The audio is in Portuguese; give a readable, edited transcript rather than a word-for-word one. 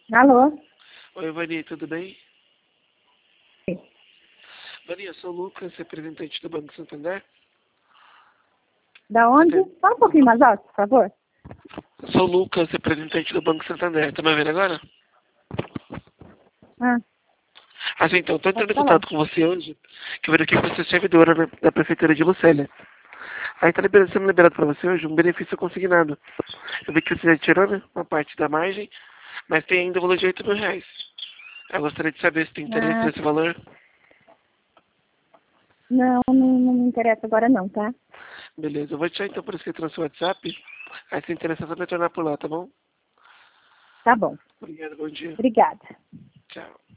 Alô? Oi, Vani, tudo bem? Sim. Vani, eu sou o Lucas, representante do Banco Santander. Da onde? Fala um pouquinho mais alto, por favor. Sou o Lucas, representante do Banco Santander. Tá me ouvindo agora? Ah, Assim, então, estou entrando pode em falar. contato com você hoje, que eu vejo aqui que você é servidora da Prefeitura de Lucélia. Aí tá sendo liberado para você hoje um benefício consignado. Eu vi que você já tirou, né, uma parte da margem, mas tem ainda o valor de R$ 8.000. Eu gostaria de saber se tem interesse Ah, nesse valor. não me interessa agora não, tá? Beleza, eu vou deixar então por escrito no seu WhatsApp. Aí se interessar, só me tornar por lá, tá bom? Tá bom. Obrigado, bom dia. Obrigada. Tchau.